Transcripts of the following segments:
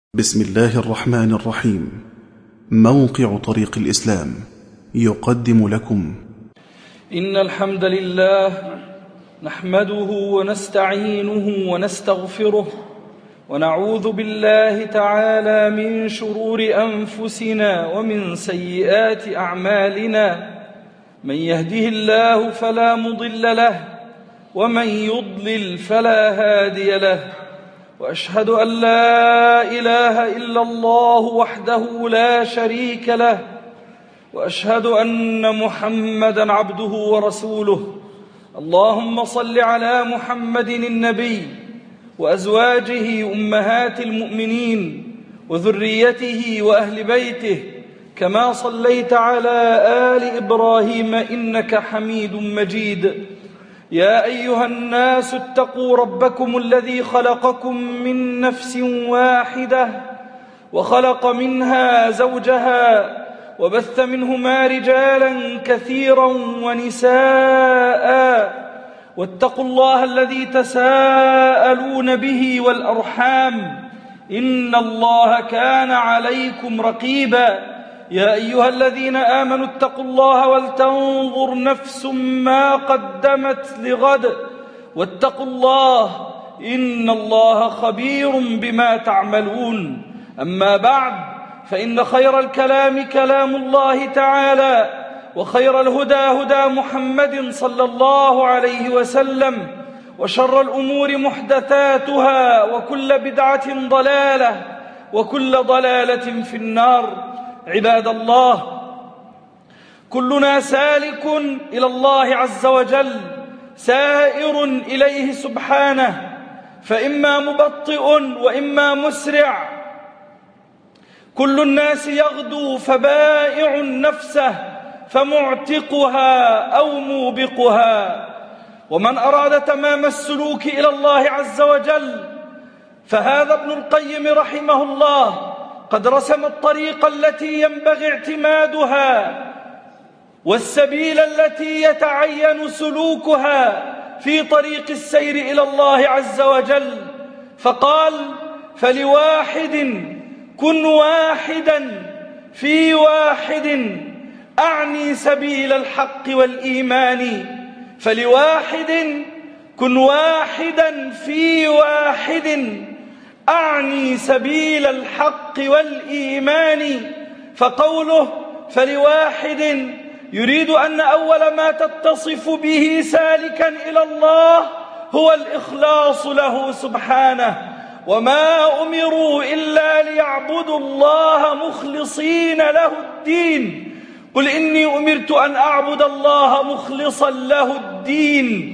بسم الله الرحمن الرحيم. موقع طريق الإسلام يقدم لكم إن الحمد لله نحمده ونستعينه ونستغفره ونعوذ بالله تعالى من شرور أنفسنا ومن سيئات أعمالنا. من يهده الله فلا مضل له ومن يضلل فلا هادي له، وأشهد أن لا إله إلا الله وحده لا شريك له، وأشهد أن محمدًا عبده ورسوله. اللهم صل على محمد النبي وأزواجه أمهات المؤمنين وذريته وأهل بيته، كما صليت على آل إبراهيم إنك حميد مجيد. يا أيها الناس اتقوا ربكم الذي خلقكم من نفس واحدة وخلق منها زوجها وبث منهما رجالا كثيرا ونساء، واتقوا الله الذي تساءلون به والأرحام إن الله كان عليكم رقيبا. يا أيها الذين آمنوا اتقوا الله ولتنظر نفس ما قدمت لغد، واتقوا الله إن الله خبير بما تعملون. أما بعد، فإن خير الكلام كلام الله تعالى، وخير الهدى هدى محمد صلى الله عليه وسلم، وشر الأمور محدثاتها، وكل بدعة ضلالة، وكل ضلالة في النار. عباد الله، كلنا سالك إلى الله عز وجل، سائر إليه سبحانه، فإما مبطئ وإما مسرع. كل الناس يغدو فبائع نفسه فمعتقها أو موبقها. ومن أراد تمام السلوك إلى الله عز وجل فهذا ابن القيم رحمه الله قد رسم الطريق التي ينبغي اعتمادها والسبيل التي يتعين سلوكها في طريق السير إلى الله عز وجل، فقال: فلواحد كن واحدا في واحد أعني سبيل الحق والإيمان. فلواحد كن واحدا في واحد أعني سبيل الحق والإيمان. فقوله فلواحد يريد أن أول ما تتصف به سالكا إلى الله هو الإخلاص له سبحانه، وما أمروا إلا ليعبدوا الله مخلصين له الدين. قل إني أمرت أن أعبد الله مخلصا له الدين.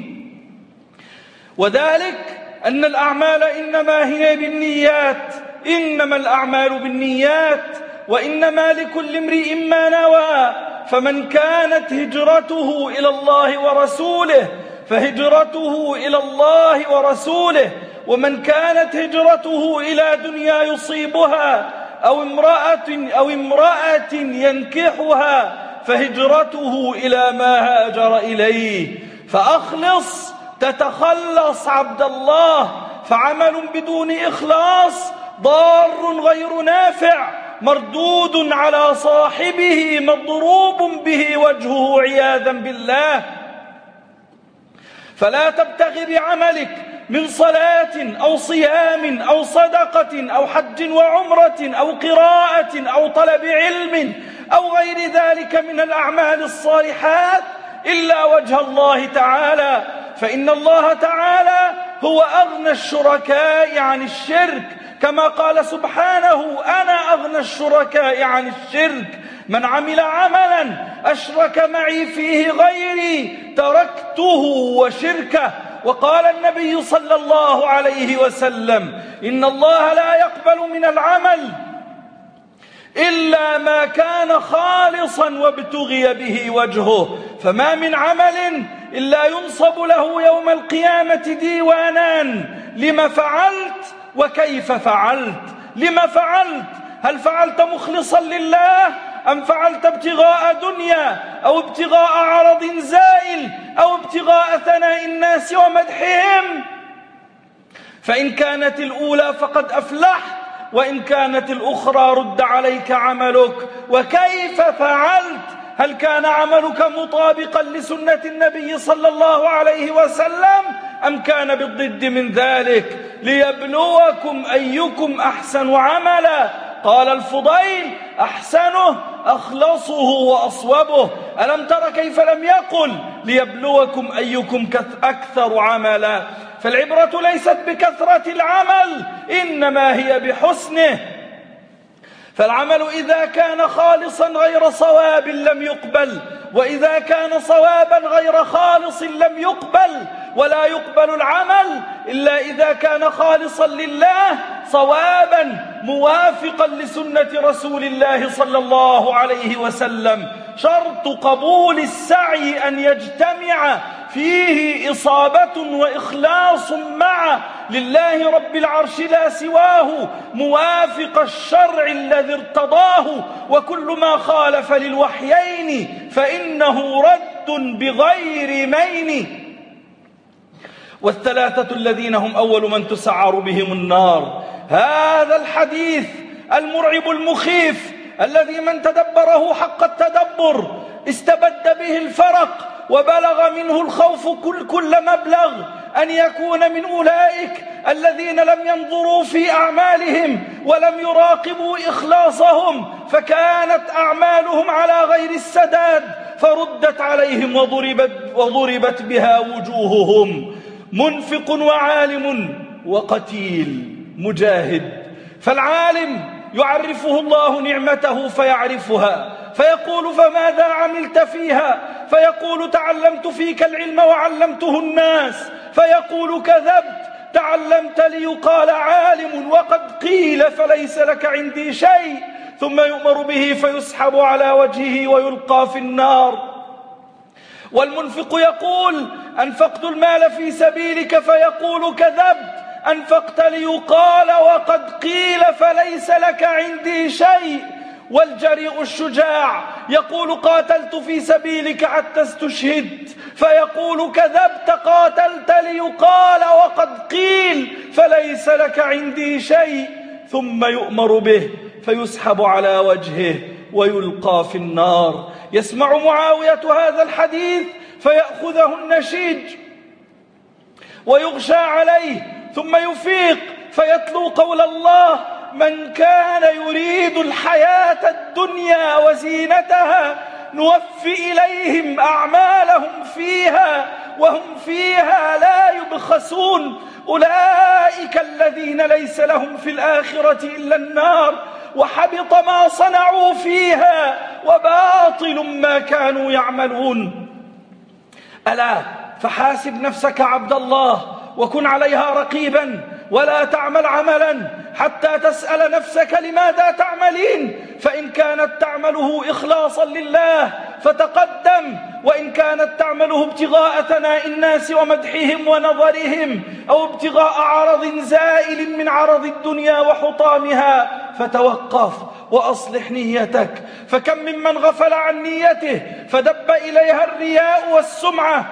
وذلك أن الأعمال إنما هي بالنيات، إنما الأعمال بالنيات، وإنما لكل امرئ ما نوى. فمن كانت هجرته إلى الله ورسوله فهجرته إلى الله ورسوله، ومن كانت هجرته إلى دنيا يصيبها أو امرأة ينكحها فهجرته إلى ما هاجر إليه. فأخلص تتخلص عبد الله، فعمل بدون إخلاص ضار غير نافع، مردود على صاحبه، مضروب به وجهه عياذا بالله. فلا تبتغي بعملك من صلاة أو صيام أو صدقة أو حج وعمرة أو قراءة أو طلب علم أو غير ذلك من الأعمال الصالحات إلا وجه الله تعالى، فإن الله تعالى هو أغنى الشركاء عن الشرك، كما قال سبحانه: أنا أغنى الشركاء عن الشرك. من عمل عملا أشرك معي فيه غيري تركته وشركه. وقال النبي صلى الله عليه وسلم: إن الله لا يقبل من العمل إلا ما كان خالصا وابتغي به وجهه. فما من عمل إلا ينصب له يوم القيامة ديوانان: لما فعلت وكيف فعلت. لما فعلت؟ هل فعلت مخلصا لله أم فعلت ابتغاء دنيا أو ابتغاء عرض زائل أو ابتغاء ثناء الناس ومدحهم؟ فإن كانت الأولى فقد أفلحت وإن كانت الأخرى رد عليك عملك. وكيف فعلت؟ هل كان عملك مطابقا لسنة النبي صلى الله عليه وسلم أم كان بالضد من ذلك؟ ليبلوكم أيكم أحسن عملا. قال الفضيل: أحسنه أخلصه وأصوبه. ألم تر كيف لم يقل ليبلوكم أيكم أكثر عملا؟ فالعبرة ليست بكثرة العمل، إنما هي بحسنه. فالعمل إذا كان خالصا غير صواب لم يقبل، وإذا كان صوابا غير خالص لم يقبل. ولا يقبل العمل إلا إذا كان خالصا لله صوابا موافقا لسنة رسول الله صلى الله عليه وسلم. شرط قبول السعي أن يجتمع فيه إصابة وإخلاص معه لله رب العرش لا سواه، موافق الشرع الذي ارتضاه. وكل ما خالف للوحيين فإنه رد بغير مين. والثلاثة الذين هم أول من تسعر بهم النار. هذا الحديث المرعب المخيف الذي من تدبره حق التدبر استبد به الفرق وبلغ منه الخوف كل مبلغ أن يكون من أولئك الذين لم ينظروا في أعمالهم ولم يراقبوا إخلاصهم، فكانت أعمالهم على غير السداد فردت عليهم وضربت بها وجوههم. منفق وعالم وقتيل مجاهد. فالعالم يعرفه الله نعمته فيعرفها، فيقول: فماذا عملت فيها؟ فيقول: تعلمت فيك العلم وعلمته الناس. فيقول: كذبت، تعلمت ليقال عالم وقد قيل فليس لك عندي شيء. ثم يؤمر به فيسحب على وجهه ويلقى في النار. والمنفق يقول: أنفقت المال في سبيلك، فيقول: كذبت، أنفقت ليقال وقد قيل فليس لك عندي شيء. والجريء الشجاع يقول: قاتلت في سبيلك حتى استشهدت، فيقول: كذبت، قاتلت ليقال وقد قيل فليس لك عندي شيء. ثم يؤمر به فيسحب على وجهه ويلقى في النار. يسمع معاوية هذا الحديث فيأخذه النشيج ويغشى عليه، ثم يفيق فيتلو قول الله: من كان يريد الحياة الدنيا وزينتها نوفي إليهم أعمالهم فيها وهم فيها لا يبخسون. أولئك الذين ليس لهم في الآخرة إلا النار وحبط ما صنعوا فيها وباطل ما كانوا يعملون. ألا فحاسب نفسك عبد الله وكن عليها رقيبا، ولا تعمل عملا حتى تسأل نفسك لماذا تعملين. فإن كانت تعمله إخلاصا لله فتقدم، وإن كانت تعمله ابتغاء ثناء الناس ومدحهم ونظرهم أو ابتغاء عرض زائل من عرض الدنيا وحطامها فتوقف وأصلح نيتك. فكم ممن غفل عن نيته فدب إليها الرياء والسمعة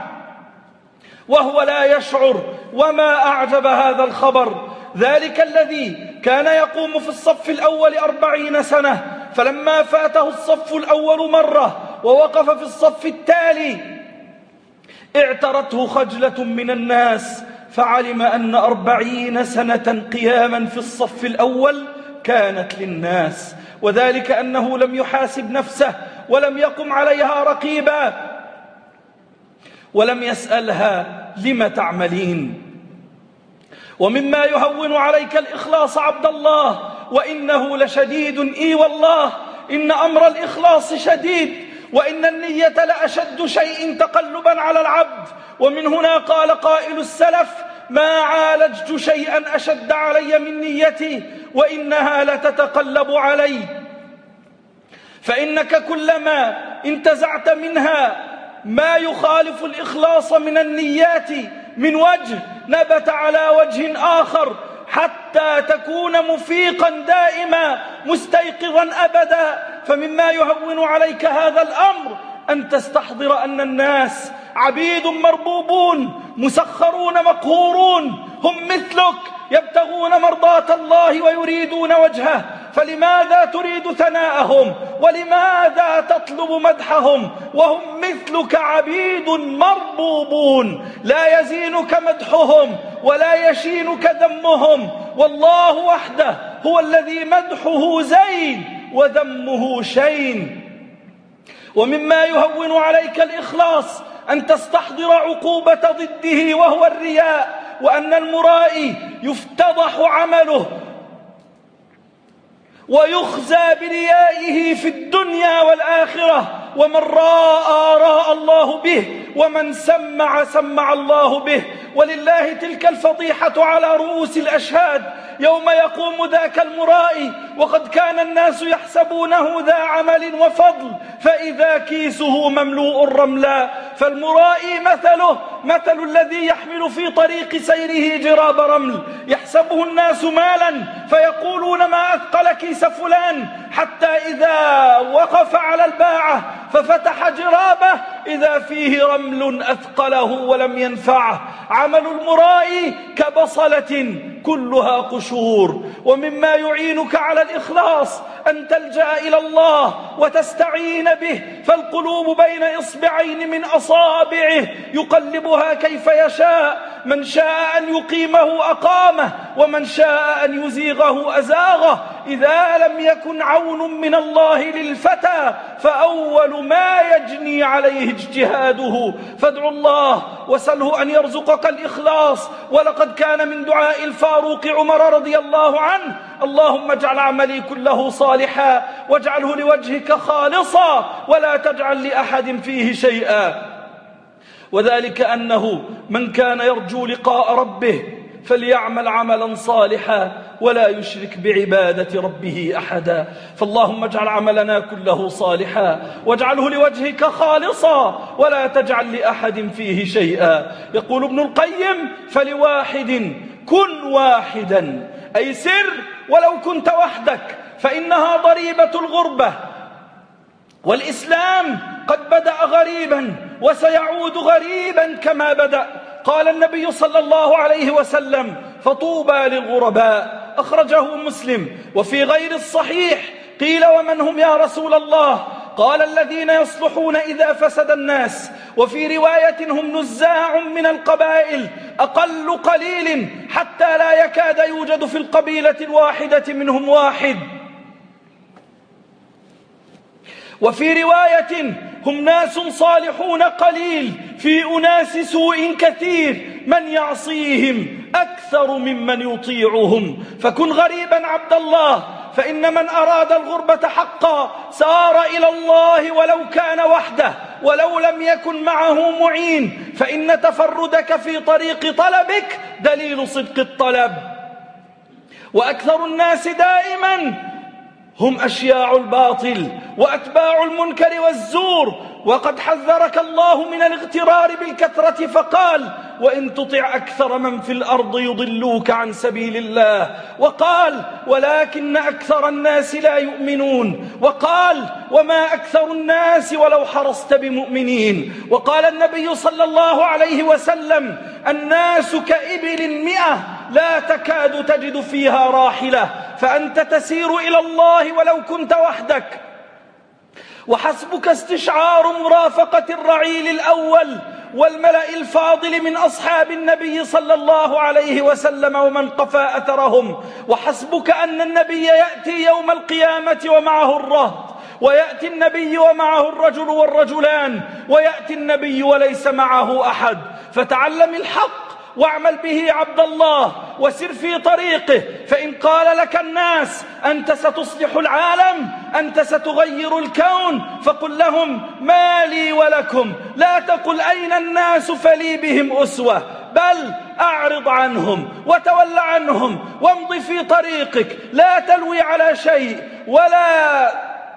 وهو لا يشعر. وما أعجب هذا الخبر، ذلك الذي كان يقوم في الصف الأول 40 سنة، فلما فاته الصف الأول مرة ووقف في الصف التالي اعترته خجلة من الناس، فعلم أن 40 سنة قياما في الصف الأول كانت للناس، وذلك أنه لم يحاسب نفسه ولم يقم عليها رقيبا ولم يسألها لم تعملين. ومما يهون عليك الإخلاص عبد الله وإنه لشديد، إي والله إن أمر الإخلاص شديد، وإن النية لأشد شيء تقلبا على العبد. ومن هنا قال قائل السلف: ما عالجت شيئا أشد علي من نيتي وإنها لتتقلب علي. فإنك كلما انتزعت منها ما يخالف الإخلاص من النيات من وجه نبت على وجه آخر، حتى تكون مفيقا دائما مستيقظا أبدا. فمما يهون عليك هذا الأمر أن تستحضر أن الناس عبيد مربوبون مسخرون مقهورون، هم مثلك يبتغون مرضاة الله ويريدون وجهه، فلماذا تريد ثناءهم ولماذا تطلب مدحهم وهم مثلك عبيد مربوبون لا يزينك مدحهم ولا يشينك ذمهم، والله وحده هو الذي مدحه زين وذمه شين. ومما يهون عليك الإخلاص أن تستحضر عقوبة ضده وهو الرياء، وأن المرائي يفتضح عمله ويخزى بريائه في الدنيا والآخرة، ومن راى الله به ومن سمع الله به، ولله تلك الفضيحة على رؤوس الأشهاد يوم يقوم ذاك المرائي وقد كان الناس يحسبونه ذا عمل وفضل فإذا كيسه مملوء رملا، فالمرائي مثله مثل الذي يحمل في طريق سيره جراب رمل، يحسبه الناس مالا فيقولون ما أثقل كيس فلان، حتى إذا وقف على الباعة ففتح جرابه إذا فيه رمل أثقله ولم ينفعه. عمل المرائي كبصلة كلها قشور. ومما يعينك على الإخلاص أن تلجأ إلى الله وتستعين به، فالقلوب بين إصبعين من أصابعه يقلبها كيف يشاء، من شاء أن يقيمه أقامه ومن شاء أن يزيغه أزاغه. إذا لم يكن عون من الله للفتى فأول ما يجني عليه اجتهاده، فادعوا الله وسله أن يرزقك الإخلاص. ولقد كان من دعاء الفاروق عمر رضي الله عنه: اللهم اجعل عملي كله صالحا واجعله لوجهك خالصا ولا تجعل لأحد فيه شيئا. وذلك أنه من كان يرجو لقاء ربه فليعمل عملا صالحا ولا يشرك بعبادة ربه أحدا. فاللهم اجعل عملنا كله صالحا واجعله لوجهك خالصا ولا تجعل لأحد فيه شيئا. يقول ابن القيم: فلواحد كن واحدا، أي سر ولو كنت وحدك، فإنها ضريبة الغربة، والإسلام قد بدأ غريبا وسيعود غريبا كما بدأ. قال النبي صلى الله عليه وسلم: فطوبى للغرباء، أخرجه مسلم. وفي غير الصحيح قيل: ومن هم يا رسول الله؟ قال: الذين يصلحون إذا فسد الناس. وفي رواية: هم نزاع من القبائل، أقل قليل حتى لا يكاد يوجد في القبيلة الواحدة منهم واحد. وفي رواية: هم ناس صالحون قليل في أناس سوء كثير، من يعصيهم أكثر ممن يطيعهم. فكن غريبا عبد الله، فإن من أراد الغربة حقا سار إلى الله ولو كان وحده ولو لم يكن معه معين، فإن تفردك في طريق طلبك دليل صدق الطلب. وأكثر الناس دائما هم أشياع الباطل وأتباع المنكر والزور، وقد حذرك الله من الاغترار بالكثرة فقال: وإن تطع أكثر من في الأرض يضلوك عن سبيل الله. وقال: ولكن أكثر الناس لا يؤمنون. وقال: وما أكثر الناس ولو حرصت بمؤمنين. وقال النبي صلى الله عليه وسلم: الناس كإبل 100 لا تكاد تجد فيها راحلة، فأنت تسير إلى الله ولو كنت وحدك. وحسبك استشعار مرافقة الرعيل الأول والملأ الفاضل من أصحاب النبي صلى الله عليه وسلم ومن قفى أثرهم. وحسبك أن النبي يأتي يوم القيامة ومعه الرهط، ويأتي النبي ومعه الرجل والرجلان، ويأتي النبي وليس معه أحد. فتعلم الحق واعمل به عبد الله وسر في طريقه، فإن قال لك الناس: أنت ستصلح العالم، أنت ستغير الكون، فقل لهم: ما لي ولكم. لا تقل أين الناس فلي بهم أسوة، بل أعرض عنهم وتول عنهم وامض في طريقك، لا تلوي على شيء ولا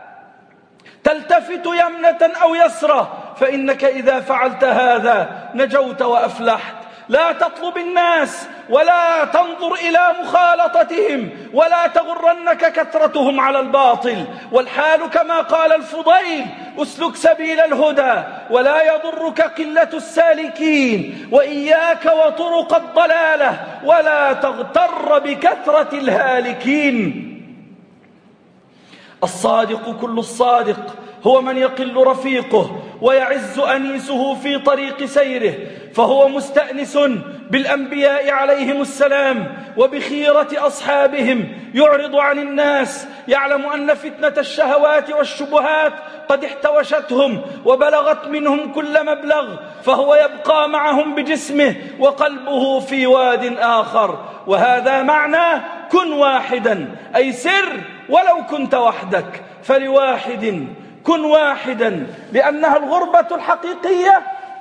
تلتفت يمنة أو يسرة، فإنك إذا فعلت هذا نجوت وأفلحت. لا تطلب الناس ولا تنظر إلى مخالطتهم ولا تغرنك كثرتهم على الباطل. والحال كما قال الفضيل: اسلك سبيل الهدى ولا يضرك قلة السالكين، وإياك وطرق الضلالة، ولا تغتر بكثرة الهالكين. الصادق كل الصادق هو من يقل رفيقه ويعز أنيسه في طريق سيره، فهو مستأنس بالأنبياء عليهم السلام وبخيرة أصحابهم، يعرض عن الناس، يعلم أن فتنة الشهوات والشبهات قد احتوشتهم وبلغت منهم كل مبلغ، فهو يبقى معهم بجسمه وقلبه في واد آخر. وهذا معنى كن واحدا، أي سر ولو كنت وحدك، فلواحد كن واحدا، لأنها الغربة الحقيقية.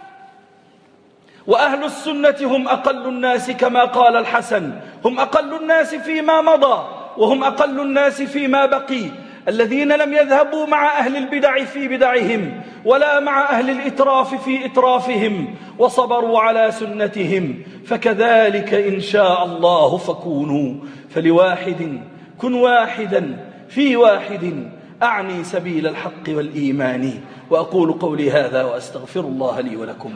وأهل السنة هم أقل الناس، كما قال الحسن: هم أقل الناس فيما مضى، وهم أقل الناس فيما بقي، الذين لم يذهبوا مع أهل البدع في بدعهم، ولا مع أهل الإتراف في إترافهم، وصبروا على سنتهم. فكذلك إن شاء الله فكونوا، فلواحد كن واحدا في واحد، أعني سبيل الحق والإيمان. وأقول قولي هذا وأستغفر الله لي ولكم.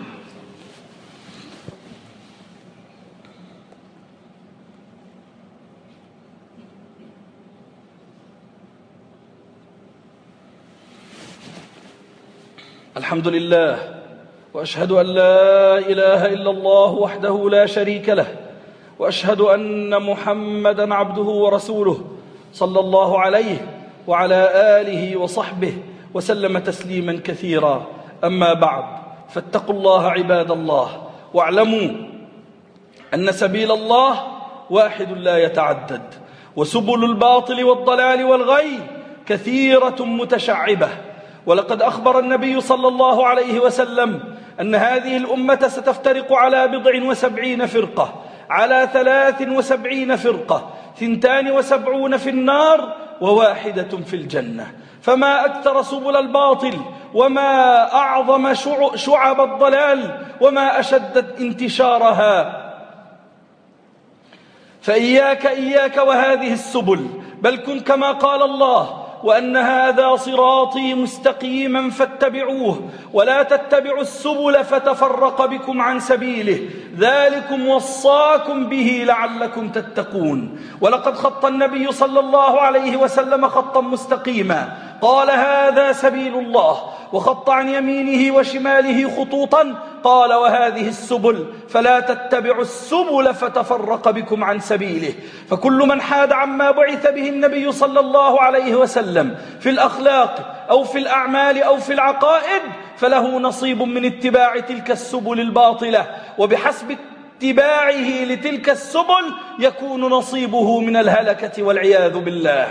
الحمد لله، وأشهد أن لا إله إلا الله وحده لا شريك له، وأشهد أن محمدا عبده ورسوله، صلى الله عليه وعلى آله وصحبه وسلم تسليما كثيرا. أما بعد، فاتقوا الله عباد الله، واعلموا أن سبيل الله واحد لا يتعدد، وسبل الباطل والضلال والغي كثيرة متشعبة. ولقد أخبر النبي صلى الله عليه وسلم أن هذه الأمة ستفترق على 70 فرقة، على 73 فرقة، 72 في النار و1 في الجنة. فما أكثر سبل الباطل، وما أعظم شعب الضلال، وما أشد انتشارها. فإياك وهذه السبل، بل كن كما قال الله: وأن هذا صراطي مستقيما فاتبعوه، ولا تتبعوا السبل فتفرق بكم عن سبيله، ذلكم وصاكم به لعلكم تتقون. ولقد خط النبي صلى الله عليه وسلم خطا مستقيما، قال: هذا سبيل الله، وخط عن يمينه وشماله خطوطا، قال: وهذه السبل، فلا تتبعوا السبل فتفرق بكم عن سبيله. فكل من حاد عما بعث به النبي صلى الله عليه وسلم في الأخلاق أو في الأعمال أو في العقائد، فله نصيب من اتباع تلك السبل الباطلة، وبحسب اتباعه لتلك السبل يكون نصيبه من الهلكة والعياذ بالله.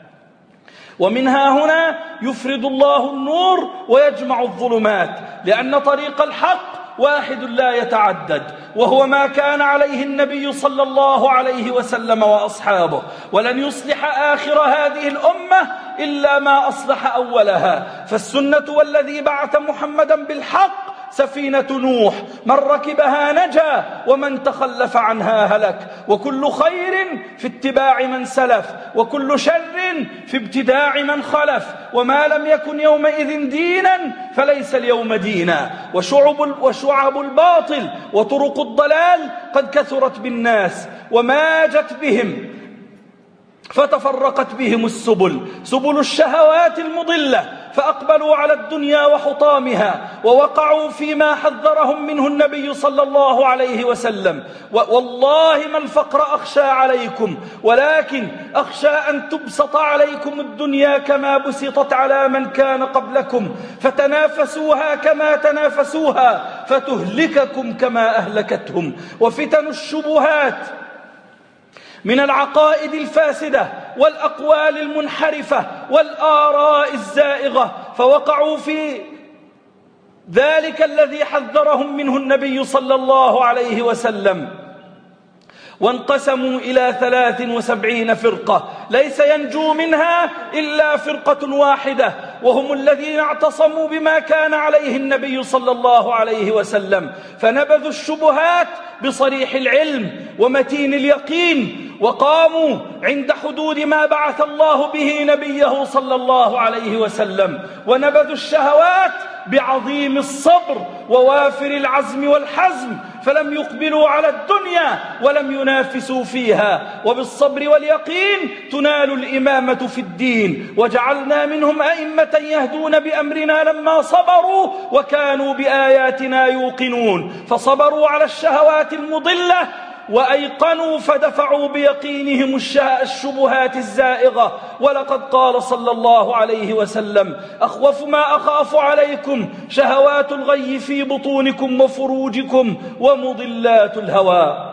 ومنها هنا يفرد الله النور ويجمع الظلمات، لأن طريق الحق واحد لا يتعدد، وهو ما كان عليه النبي صلى الله عليه وسلم وأصحابه. ولن يصلح آخر هذه الأمة إلا ما أصلح أولها. فالسنة والذي بعث محمدا بالحق سفينة نوح، من ركبها نجا ومن تخلف عنها هلك. وكل خير في اتباع من سلف، وكل شر في ابتداع من خلف. وما لم يكن يومئذ دينا فليس اليوم دينا. وشعب الباطل وطرق الضلال قد كثرت بالناس وماجت بهم، فتفرقت بهم السبل، سبل الشهوات المضلة، فأقبلوا على الدنيا وحطامها، ووقعوا فيما حذرهم منه النبي صلى الله عليه وسلم. والله ما الفقر أخشى عليكم، ولكن أخشى أن تبسط عليكم الدنيا كما بسطت على من كان قبلكم، فتنافسوها كما تنافسوها، فتهلككم كما أهلكتهم. وفتن الشبهات من العقائد الفاسدة والأقوال المنحرفة والآراء الزائغة، فوقعوا في ذلك الذي حذرهم منه النبي صلى الله عليه وسلم، وانقسموا إلى 73 فرقة، ليس ينجو منها إلا فرقة واحدة، وهم الذين اعتصموا بما كان عليه النبي صلى الله عليه وسلم، فنبذوا الشبهات بصريح العلم ومتين اليقين، وقاموا عند حدود ما بعث الله به نبيه صلى الله عليه وسلم، ونبذوا الشهوات بعظيم الصبر ووافر العزم والحزم، فلم يقبلوا على الدنيا ولم ينافسوا فيها، وبالصبر واليقين تنال الإمامة في الدين. وجعلنا منهم أئمة يهدون بأمرنا لما صبروا وكانوا بآياتنا يوقنون، فصبروا على الشهوات المضلة وأيقنوا فدفعوا بيقينهم الشبهات الزائغة. ولقد قال صلى الله عليه وسلم: أخوف ما أخاف عليكم شهوات الغي في بطونكم وفروجكم ومضلات الهوى.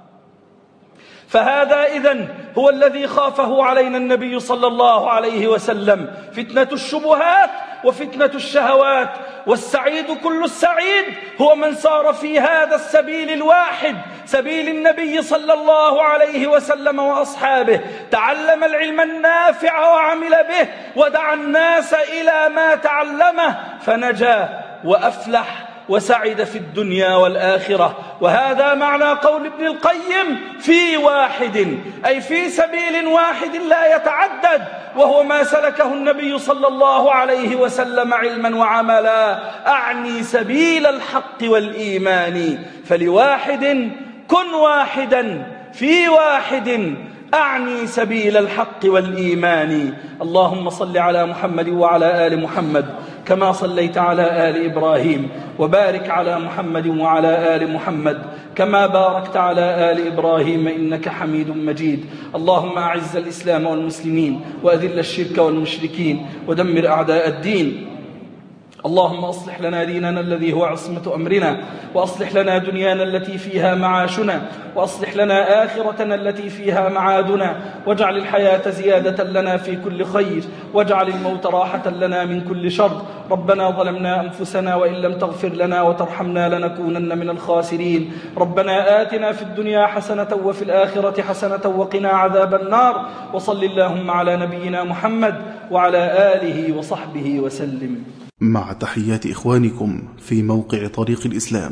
فهذا إذن هو الذي خافه علينا النبي صلى الله عليه وسلم، فتنة الشبهات وفتنة الشهوات. والسعيد كل السعيد هو من سار في هذا السبيل الواحد، سبيل النبي صلى الله عليه وسلم وأصحابه، تعلم العلم النافع وعمل به ودعا الناس إلى ما تعلمه، فنجا وأفلح وسعد في الدنيا والآخرة. وهذا معنى قول ابن القيم: في واحد، أي في سبيل واحد لا يتعدد، وهو ما سلكه النبي صلى الله عليه وسلم علما وعملا، أعني سبيل الحق والإيمان. فلواحد كن واحدا، في واحد أعني سبيل الحق والإيمان. اللهم صل على محمد وعلى آل محمد كما صليت على آل إبراهيم، وبارك على محمد وعلى آل محمد كما باركت على آل إبراهيم إنك حميد مجيد. اللهم أعز الإسلام والمسلمين وأذل الشرك والمشركين ودمر أعداء الدين. اللهم أصلح لنا ديننا الذي هو عصمة أمرنا، وأصلح لنا دنيانا التي فيها معاشنا، وأصلح لنا آخرتنا التي فيها معادنا، واجعل الحياة زيادة لنا في كل خير، واجعل الموت راحة لنا من كل شر. ربنا ظلمنا أنفسنا وإن لم تغفر لنا وترحمنا لنكونن من الخاسرين. ربنا آتنا في الدنيا حسنة وفي الآخرة حسنة وقنا عذاب النار. وصل اللهم على نبينا محمد وعلى آله وصحبه وسلم. مع تحيات إخوانكم في موقع طريق الإسلام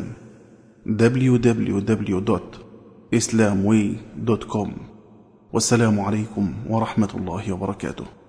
www.islamway.com. والسلام عليكم ورحمة الله وبركاته.